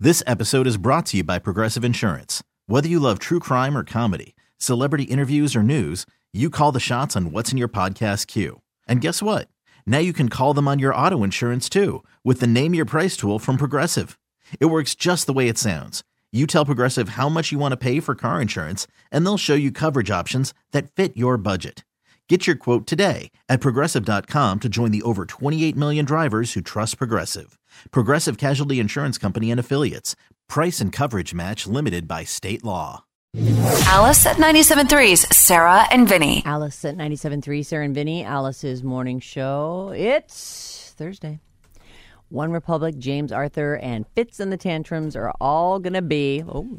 This episode is brought to you by Progressive Insurance. Whether you love true crime or comedy, celebrity interviews or news, you call the shots on what's in your podcast queue. And guess what? Now you can call them on your auto insurance too with the Name Your Price tool from Progressive. It works just the way it sounds. You tell Progressive how much you want to pay for car insurance, and they'll show you coverage options that fit your budget. Get your quote today at Progressive.com to join the over 28 million drivers who trust Progressive. Progressive Casualty Insurance Company and Affiliates. Price and coverage match limited by state law. Alice at 97.3's Sarah and Vinny. Alice at 97.3, Sarah and Vinny. Alice's morning show. It's Thursday. One Republic, James Arthur, and Fitz and the Tantrums are all going to be...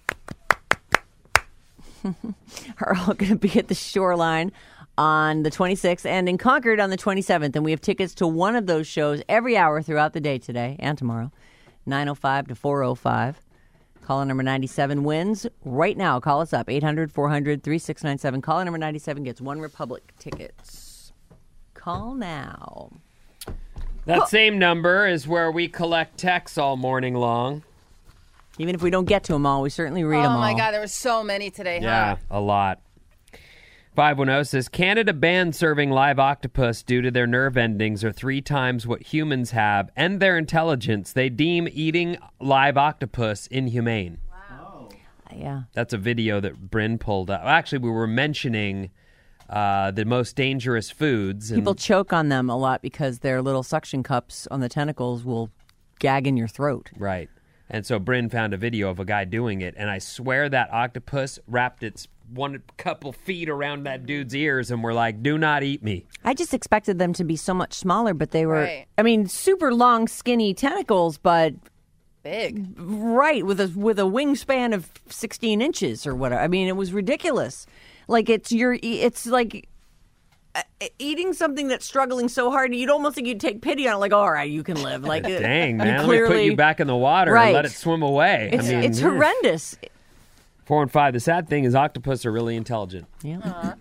are all going to be at the Shoreline on the 26th and in Concord on the 27th. And we have tickets to one of those shows every hour throughout the day today and tomorrow, 9:05 to 4:05. Caller number 97 wins right now. Call us up, 800-400-3697. Caller number 97 gets One Republic tickets. Call now. That same number is where we collect texts all morning long. Even if we don't get to them all, we certainly read them all. Oh, my God. There were so many today, Yeah, huh? a lot. 510 says, Canada banned serving live octopus due to their nerve endings are 3 times what humans have and their intelligence. They deem eating live octopus inhumane. Wow. Yeah. That's a video that Bryn pulled up. Actually, we were mentioning the most dangerous foods. People choke on them a lot because their little suction cups on the tentacles will gag in your throat. Right. And so Bryn found a video of a guy doing it, and I swear that octopus wrapped its one couple feet around that dude's ears and were like, do not eat me. I just expected them to be so much smaller, but they were, Right. I mean, super long, skinny tentacles, but Big. right, with a wingspan of 16 inches or whatever. I mean, it was ridiculous. Like, it's like eating something that's struggling so hard, you'd almost think you'd take pity on it, like, all right, you can live. Like, Dang, you man, let me put you back in the water and let it swim away. It's horrendous. 4 and 5. The sad thing is octopus are really intelligent. Yeah.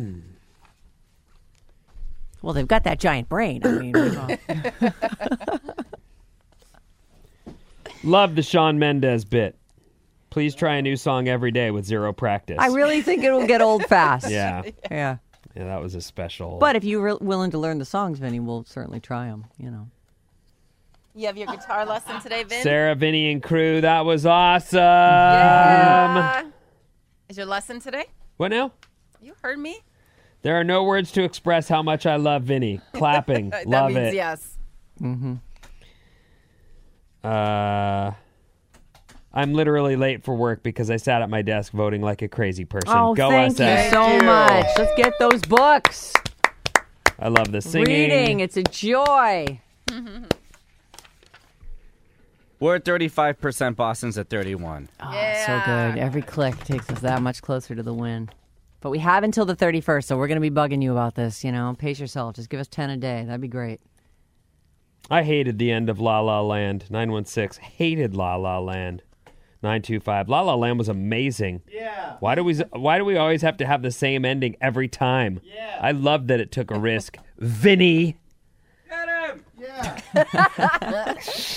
Well, they've got that giant brain. I mean, Love the Shawn Mendes bit. Please try a new song every day with 0 practice. I really think it will get old fast. Yeah. Yeah. Yeah, that was a special. But if you're willing to learn the songs, Vinny, we'll certainly try them, you know. You have your guitar lesson today, Vin? Sarah, Vinny, and crew, that was awesome. Yeah. Is your lesson today? What now? You heard me? There are no words to express how much I love Vinny. Clapping. That Love means it. yes. Mm-hmm. I'm literally late for work because I sat at my desk voting like a crazy person. Oh, Go thank SS. you so much. Let's get those books. I love the singing. Reading, it's a joy. We're at 35%. Boston's at 31. Oh, Yeah. so good. Every click takes us that much closer to the win. But we have until the 31st, so we're going to be bugging you about this, you know. Pace yourself. Just give us 10 a day. That'd be great. I hated the end of La La Land. 916. Hated La La Land. 925. La La Land was amazing. Yeah. Why do we always have to have the same ending every time? Yeah. I love that it took a risk. Vinny. Get him! Yeah.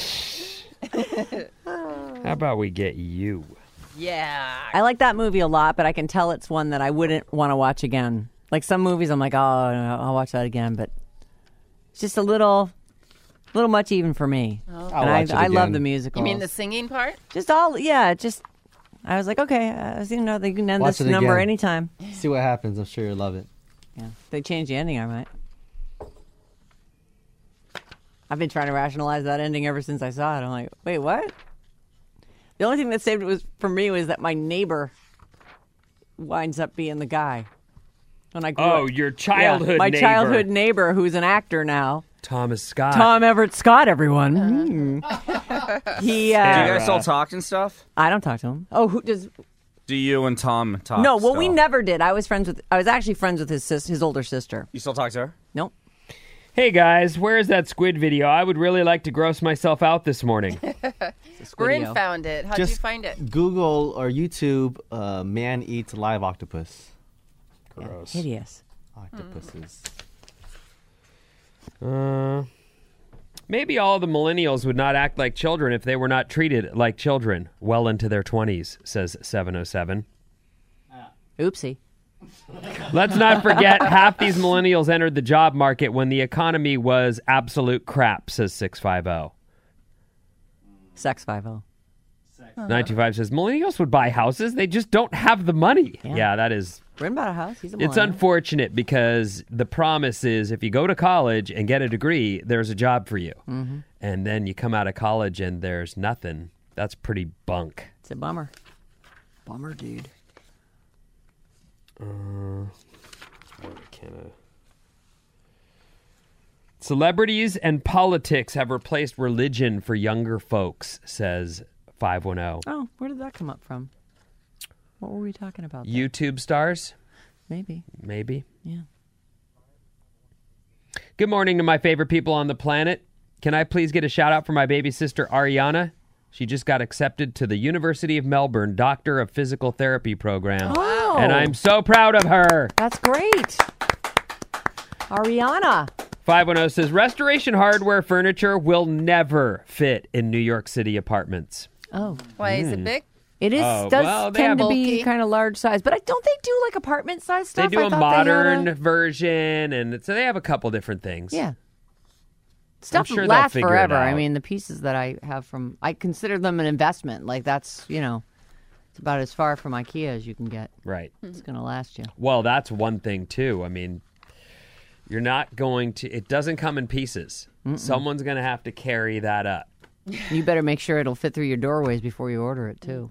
How about we get you? Yeah. I like that movie a lot, but I can tell it's one that I wouldn't want to watch again. Like some movies, I'm like, oh, I'll watch that again, but it's just a little much even for me. Oh. And I love the musical. You mean the singing part? Just all, yeah, just, I was like, okay, you know, they can end Watch this it number again. anytime. See what happens. I'm sure you'll love it. Yeah, if they change the ending, I might. I've been trying to rationalize that ending ever since I saw it. I'm like, wait, what? The only thing that saved it for me was that my neighbor winds up being the guy. When I grew Oh, up. your childhood my neighbor. childhood neighbor, who's an actor now. Thomas Scott. Tom Everett Scott, everyone. He. Do you guys still talk and stuff? I don't talk to him. Oh, who does? Do you and Tom talk? No, well, we still? never did. I was actually friends with his older sister. You still talk to her? Nope. Hey guys, where's that squid video? I would really like to gross myself out this morning. Bryn found it. How'd you Just find it? Google or YouTube man eats live octopus. Gross. Hideous. Octopuses. Maybe all the millennials would not act like children if they were not treated like children well into their 20s, says 707. Oopsie. Let's not forget half these millennials entered the job market when the economy was absolute crap, says 650. Sex 50. 925 says millennials would buy houses. They just don't have the money. Yeah, that is... Bryn bought a house. He's a It's millennial. unfortunate because the promise is if you go to college and get a degree, there's a job for you. Mm-hmm. And then you come out of college and there's nothing. That's pretty bunk. It's a bummer. Bummer, dude. Celebrities and politics have replaced religion for younger folks, says 510. Oh, where did that come up from? What were we talking about? there? YouTube stars? Maybe. Maybe. Yeah. Good morning to my favorite people on the planet. Can I please get a shout out for my baby sister, Ariana? She just got accepted to the University of Melbourne Doctor of Physical Therapy program. Oh. And I'm so proud of her. That's great. Ariana. 510 says, restoration hardware furniture will never fit in New York City apartments. Oh. Why is it big? It is Oh, does well, they tend have to be bulky. kind of large size, but don't they do like apartment size stuff? They do I a thought modern they had version, and so they have a couple different things. yeah. Stuff sure they'll lasts figure it forever. I out. mean, the pieces that I have I consider them an investment. Like that's, it's about as far from IKEA as you can get. Right. It's going to last you. Well, that's one thing, too. I mean, you're not going to... It doesn't come in pieces. Someone's going to have to carry that up. You better make sure it'll fit through your doorways before you order it, too.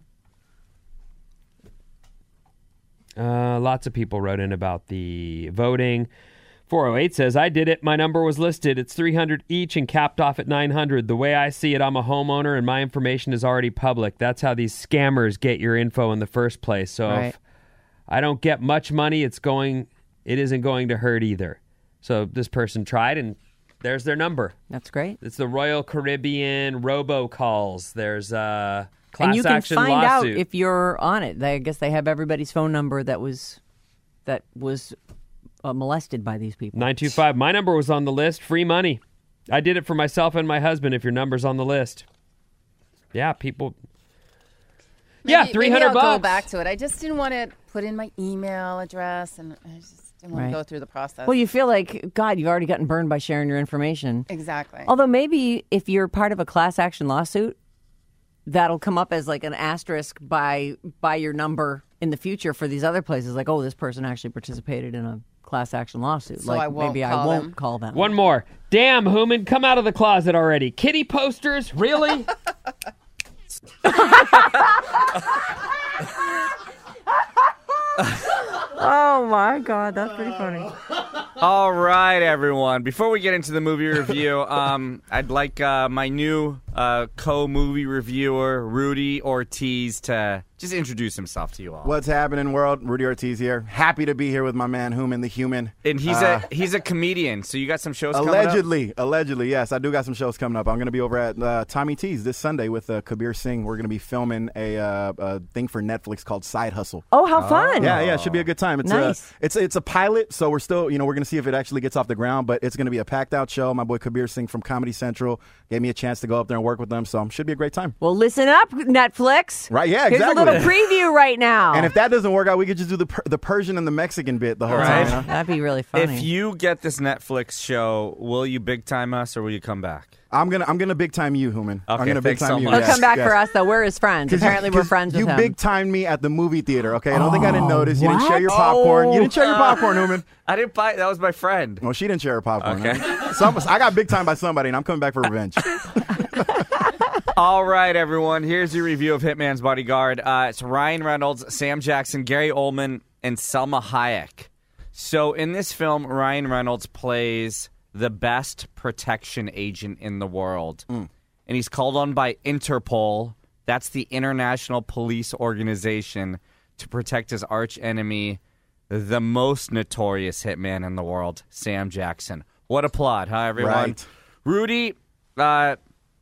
Lots of people wrote in about the voting. 408 says, I did it. My number was listed. It's $300 each and capped off at $900. The way I see it, I'm a homeowner and my information is already public. That's how these scammers get your info in the first place. So Right. if I don't get much money, it isn't going to hurt either. So this person tried, and there's their number. That's great. It's the Royal Caribbean robocalls. There's a class And you can action find lawsuit. out if you're on it. I guess they have everybody's phone number that was molested by these people. 925. My number was on the list. Free money. I did it for myself and my husband if your number's on the list. Yeah, people. Yeah, $300. Maybe I'll go back to it. I just didn't want to put in my email address, and I just didn't want Right. to go through the process. Well, you feel like, God, you've already gotten burned by sharing your information. Exactly. Although maybe if you're part of a class action lawsuit, that'll come up as like an asterisk by your number in the future for these other places. Like, oh, this person actually participated in a class action lawsuit. So like I won't maybe I call won't them. call them. One more. Damn, Hooman, come out of the closet already. Kitty posters? Really? Oh my God, that's pretty funny. All right, everyone. Before we get into the movie review, I'd like my new co-movie reviewer, Rudy Ortiz, to just introduce himself to you all. What's happening, world? Rudy Ortiz here. Happy to be here with my man, Human the Human. And he's a comedian, so you got some shows coming up? Allegedly, yes. I do got some shows coming up. I'm going to be over at Tommy T's this Sunday with Kabir Singh. We're going to be filming a thing for Netflix called Side Hustle. Oh, how fun! Yeah, it should be a good time. It's Nice. It's a pilot, so we're still, we're going to see if it actually gets off the ground, but it's going to be a packed out show. My boy Kabir Singh from Comedy Central gave me a chance to go up there and work with them, so it should be a great time. Well, listen up, Netflix. Right, yeah, Here's exactly. a little preview right now. And if that doesn't work out, we could just do the Persian and the Mexican bit the whole Right. time. That'd be really funny. If you get this Netflix show, will you big time us or will you come back? I'm gonna big time you, Human. I'm Okay, gonna big thanks so time you. much. He'll Yes, come back yes. for us, though. We're his friends. Apparently, we're 'Cause friends with you him. big timed me at the movie theater. Okay, I don't think I didn't notice. You didn't share your popcorn. You didn't share your popcorn, Human. I didn't buy it. That was my friend. Well, she didn't share her popcorn. Okay. Huh? I got big time by somebody, and I'm coming back for revenge. All right, everyone. Here's your review of Hitman's Bodyguard. It's Ryan Reynolds, Sam Jackson, Gary Oldman, and Selma Hayek. So in this film, Ryan Reynolds plays the best protection agent in the world. And he's called on by Interpol. That's the international police organization to protect his arch enemy, the most notorious hitman in the world, Sam Jackson. What a plot, huh, everyone? Right. Rudy,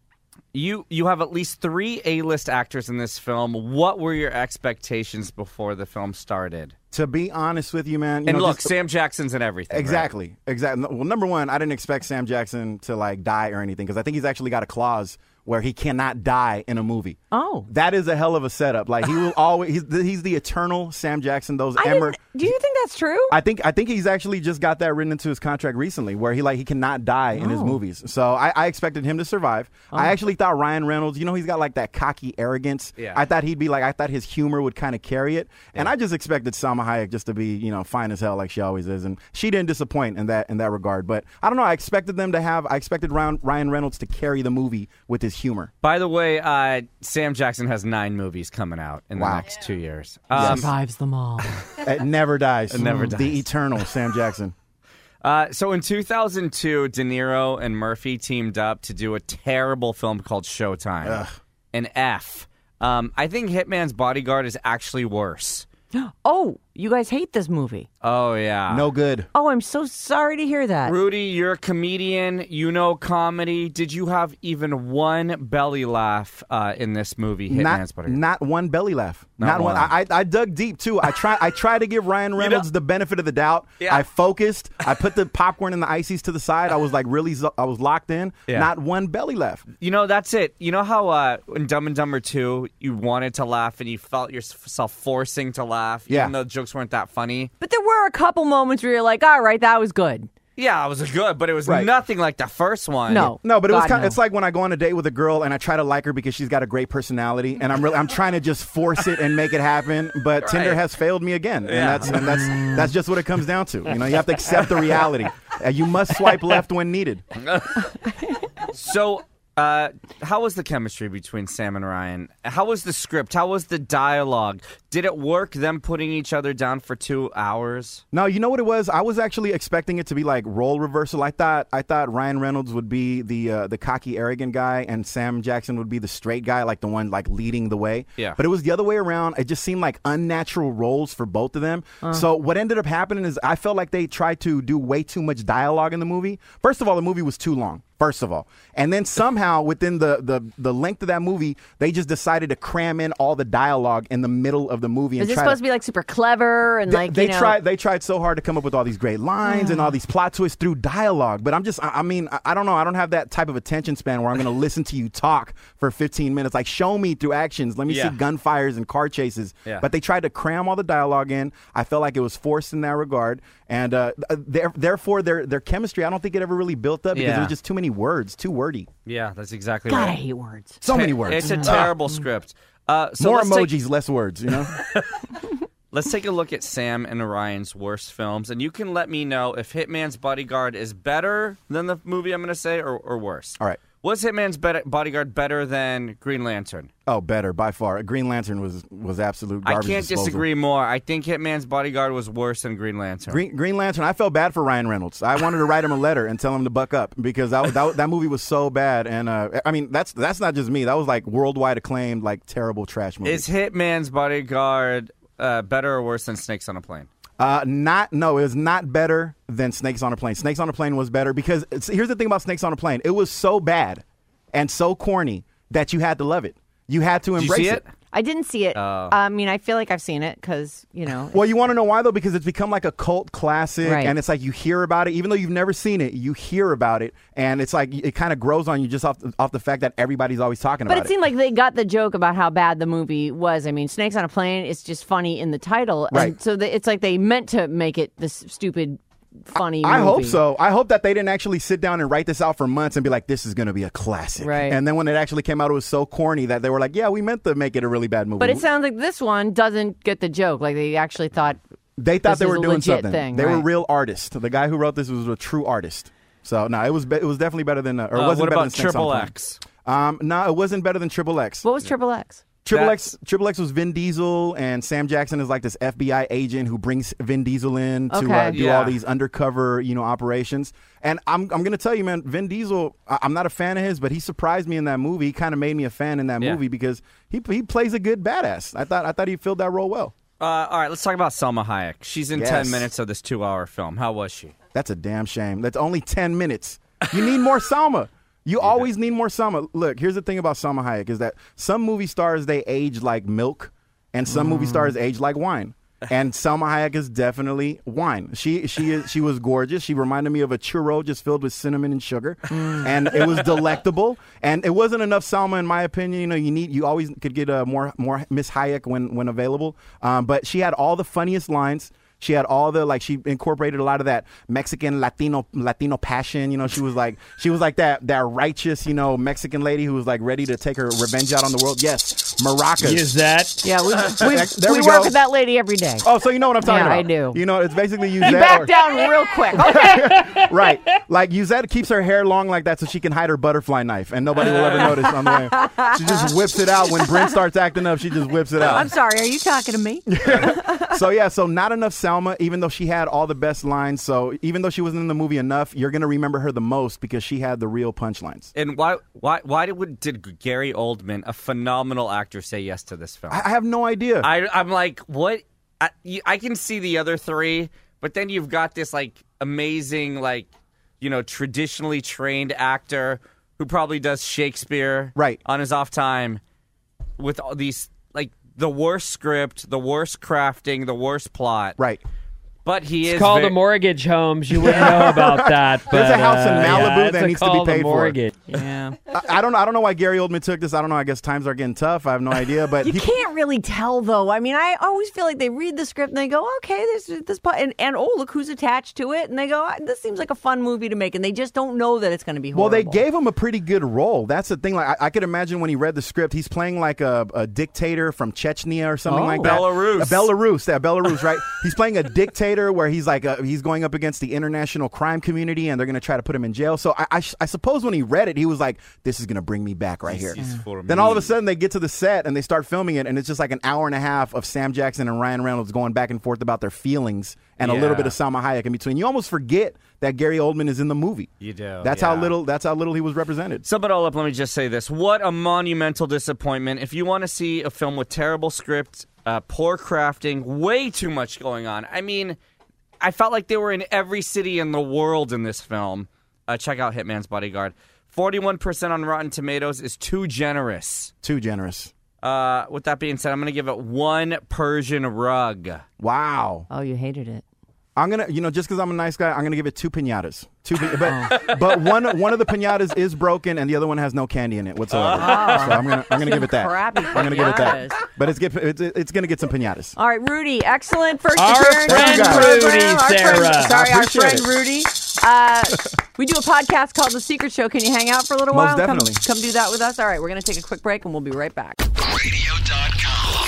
You have at least 3 A-list actors in this film. What were your expectations before the film started? To be honest with you, man. And look, Sam Jackson's in everything. Exactly. Right? Exactly. Well, number one, I didn't expect Sam Jackson to like die or anything because I think he's actually got a clause where he cannot die in a movie. Oh. That is a hell of a setup. Like he will always he's the eternal Sam Jackson. Do you think that's true? I think he's actually just got that written into his contract recently where he cannot die in his movies. So I expected him to survive. I actually thought Ryan Reynolds, he's got like that cocky arrogance. Yeah. I thought I thought his humor would kind of carry it. And I just expected Salma Hayek just to be, fine as hell like she always is. And she didn't disappoint in that regard. But I don't know, I expected Ryan Reynolds to carry the movie with his humor. By the way, Sam Jackson has 9 movies coming out in the next 2 years. Survives them all. It never dies. It never dies. The eternal Sam Jackson. So in 2002, De Niro and Murphy teamed up to do a terrible film called Showtime. Ugh. An F. I think Hitman's Bodyguard is actually worse. Oh, you guys hate this movie. Oh, yeah. No good. Oh, I'm so sorry to hear that. Rudy, you're a comedian. You know comedy. Did you have even one belly laugh in this movie, Hitman's Bodyguard? Not one belly laugh. Not one. I dug deep, too. I tried to give Ryan Reynolds the benefit of the doubt. Yeah. I focused. I put the popcorn and the ices to the side. I was like I was locked in. Yeah. Not one belly laugh. That's it. You know how in Dumb and Dumber 2, you wanted to laugh and you felt yourself forcing to laugh, even though the jokes weren't that funny? But there were a couple moments where you're like, all right, that was good. Yeah, it was good, but it was Right. nothing like the first one. No, but it was God, no. it's like when I go on a date with a girl and I try to like her because she's got a great personality, and I'm trying to just force it and make it happen, but Tinder has failed me again, and that's just what it comes down to. You have to accept the reality. You must swipe left when needed. So, how was the chemistry between Sam and Ryan? How was the script? How was the dialogue? Did it work, them putting each other down for 2 hours? No, you know what it was? I was actually expecting it to be like role reversal. I thought Ryan Reynolds would be the cocky, arrogant guy, and Sam Jackson would be the straight guy, like the one like leading the way. Yeah. But it was the other way around. It just seemed like unnatural roles for both of them. So what ended up happening is I felt like they tried to do way too much dialogue in the movie. First of all, the movie was too long. First of all, and then somehow within the length of that movie, they just decided to cram in all the dialogue in the middle of the movie. Is it supposed to be like super clever and they tried so hard to come up with all these great lines and all these plot twists through dialogue. But I don't know. I don't have that type of attention span where I'm going to listen to you talk for 15 minutes. Like, show me through actions. Let me see gunfires and car chases. Yeah. But they tried to cram all the dialogue in. I felt like it was forced in that regard. And therefore, their chemistry, I don't think it ever really built up because it was just too many words, too wordy. Yeah, that's exactly God, right. I hate words. So many words. It's a terrible script. So more emojis, less words, Let's take a look at Sam and Ryan's worst films, and you can let me know if Hitman's Bodyguard is better than the movie I'm going to say or worse. All right. Was Hitman's Bodyguard better than Green Lantern? Oh, better, by far. Green Lantern was absolute garbage. I can't disposal. disagree more. I think Hitman's Bodyguard was worse than Green Lantern. Green Lantern, I felt bad for Ryan Reynolds. I wanted to write him a letter and tell him to buck up because that movie was so bad. And that's not just me. That was like worldwide acclaimed, like terrible trash movie. Is Hitman's Bodyguard better or worse than Snakes on a Plane? No, it was not better than Snakes on a Plane. Snakes on a Plane was better because here's the thing about Snakes on a Plane. It was so bad and so corny that you had to love it. You had to embrace Did you see it? I didn't see it. I feel like I've seen it because, Well, you want to know why, though? Because it's become like a cult classic, Right. and it's like you hear about it. Even though you've never seen it, you hear about it, and it's like it kind of grows on you just off the fact that everybody's always talking about it. But it seemed like they got the joke about how bad the movie was. I mean, Snakes on a Plane is just funny in the title. Right. And so it's like they meant to make it this stupid, funny movie. I hope so. I hope that they didn't actually sit down and write this out for months and be like, this is going to be a classic. Right. And then when it actually came out, it was so corny that they were like, yeah, we meant to make it a really bad movie. But it sounds like this one doesn't get the joke. Like they actually thought They thought this they is were a doing legit something. thing, They were right. real artists. The guy who wrote this was a true artist. So, no, it was definitely better than, or it wasn't What better about than Snakes on a Triple Plane. X? No, it wasn't better than Triple X. What was Triple X? Triple X was Vin Diesel, and Sam Jackson is like this FBI agent who brings Vin Diesel in to Okay. do Yeah. all these undercover, operations. And I'm going to tell you, man, Vin Diesel, I'm not a fan of his, but he surprised me in that movie. He kind of made me a fan in that movie because he plays a good badass. I thought he filled that role well. All right, let's talk about Salma Hayek. She's in Yes. 10 minutes of this 2-hour film. How was she? That's a damn shame. That's only 10 minutes. You need more Salma. You always need more Salma. Look, here's the thing about Salma Hayek is that some movie stars, they age like milk, and some movie stars age like wine. And Salma Hayek is definitely wine. She was gorgeous. She reminded me of a churro just filled with cinnamon and sugar, and it was delectable. And it wasn't enough Salma, in my opinion. You always could get more Miss Hayek when available. But she had all the funniest lines. She had all the she incorporated a lot of that Mexican Latino passion. She was like that righteous, Mexican lady who was like ready to take her revenge out on the world. Yes, maracas. Use that. Yeah, we we work go. with that lady every day. Oh, so you know what I'm talking about? I do. It's basically You Yuzette. back down real quick. Okay. Right. Like Yuzette keeps her hair long like that so she can hide her butterfly knife and nobody will ever notice on the way. She just whips it out. When Brent starts acting up, she just whips it out. I'm sorry, are you talking to me? So not enough Salma, even though she had all the best lines. So even though she wasn't in the movie enough, you're going to remember her the most because she had the real punchlines. And why did Gary Oldman, a phenomenal actor, say yes to this film? I have no idea. I'm like, what? I can see the other three, but then you've got this amazing traditionally trained actor who probably does Shakespeare on his off time with all these the worst script, the worst crafting, the worst plot. Right. But it's called a mortgage homes. You wouldn't know about that. But, there's a house in Malibu that needs to be paid for. Yeah. I don't know why Gary Oldman took this. I don't know. I guess times are getting tough. I have no idea. But you can't really tell, though. I mean, I always feel like they read the script and they go, okay, there's this part. And oh, look who's attached to it. And they go, this seems like a fun movie to make. And they just don't know that it's going to be horrible. Well, they gave him a pretty good role. That's the thing. I could imagine when he read the script, he's playing like a dictator from Chechnya or something like that. Belarus, right? He's playing a dictator where he's he's going up against the international crime community and they're going to try to put him in jail. So I suppose when he read it, he was like, this is going to bring me back right here. Then all of a sudden they get to the set and they start filming it and it's just like an hour and a half of Sam Jackson and Ryan Reynolds going back and forth about their feelings and a little bit of Salma Hayek in between. You almost forget that Gary Oldman is in the movie. You do. That's how little he was represented. Sum it all up, let me just say this. What a monumental disappointment. If you want to see a film with terrible script, poor crafting, way too much going on. I mean, I felt like they were in every city in the world in this film. Check out Hitman's Bodyguard. 41% on Rotten Tomatoes is too generous. Too generous. With that being said, I'm going to give it 1 Persian rug. Wow. Oh, you hated it. I'm going to, just because I'm a nice guy, I'm going to give it 2 piñatas. But one of the piñatas is broken and the other one has no candy in it whatsoever. So I'm gonna give it that. Crappy I'm gonna give it that. But it's gonna get some piñatas. All right, Rudy, excellent first Our appearance. friend Rudy, Sarah. Our friend Rudy. We do a podcast called The Secret Show. Can you hang out for a little while? Most definitely. Come do that with us. All right, we're gonna take a quick break and we'll be right back. Radio.com.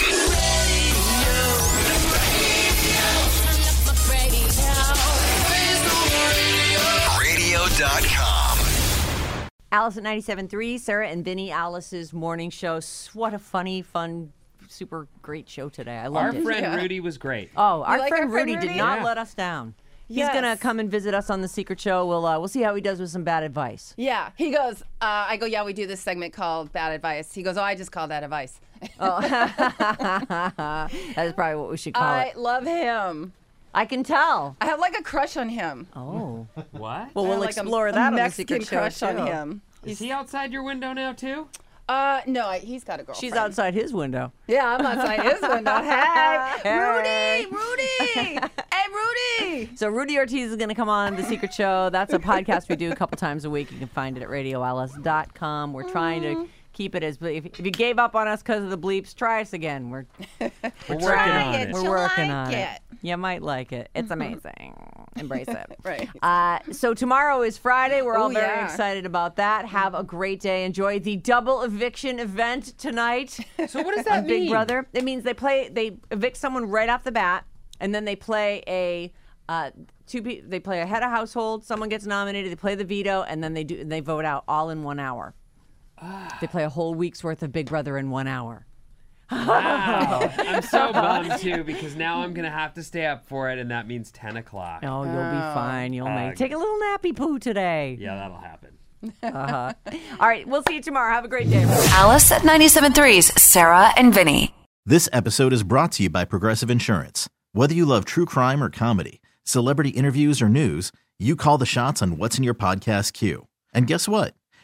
Radio.com. Alice at 97.3, Sarah and Vinny, Alice's morning show. What a funny, fun, super great show today. I loved it. Our friend Rudy was great. Oh, our like friend our friend Rudy did Rudy? not let us down. He's gonna come and visit us on The Secret Show. We'll see how he does with some bad advice. Yeah, he goes, I go, yeah, we do this segment called Bad Advice. He goes, oh, I just call that advice. Oh. That is probably what we should call I it. love him. I can tell. I have like a crush on him. Oh. What? Well, I we'll have like explore a that on The Mexican Secret Show, crush on too. him. Is he outside your window now, too? No, he's got a girlfriend. She's outside his window. Yeah, I'm outside his window. Hey, Rudy! Hey, Rudy! So Rudy Ortiz is going to come on The Secret Show. That's a podcast we do a couple times a week. You can find it at radioalice.com. We're trying to keep it as, if you gave up on us because of the bleeps, try us again. We're working on it. We're working on it. You might like it. It's amazing. Embrace it. Right. So tomorrow is Friday. We're all very yeah. excited about that. Have a great day. Enjoy the double eviction event tonight. So what does that on mean? Big Brother. It means they evict someone right off the bat, and then they play they play a head of household. Someone gets nominated. They play the veto, and then they vote out all in 1 hour. They play a whole week's worth of Big Brother in 1 hour. Wow. I'm so bummed, too, because now I'm going to have to stay up for it, and that means 10 o'clock. Oh, you'll be fine. You'll take a little nappy poo today. Yeah, that'll happen. All right, we'll see you tomorrow. Have a great day. Alice at 97.3's Sarah and Vinny. This episode is brought to you by Progressive Insurance. Whether you love true crime or comedy, celebrity interviews or news, you call the shots on what's in your podcast queue. And guess what?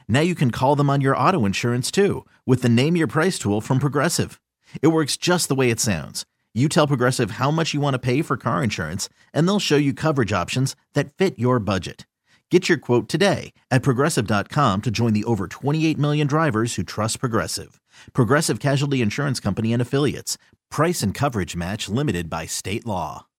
Now you can call them on your auto insurance too with the Name Your Price tool from Progressive. It works just the way it sounds. You tell Progressive how much you want to pay for car insurance, and they'll show you coverage options that fit your budget. Get your quote today at Progressive.com to join the over 28 million drivers who trust Progressive. Progressive Casualty Insurance Company and Affiliates. Price and coverage match limited by state law.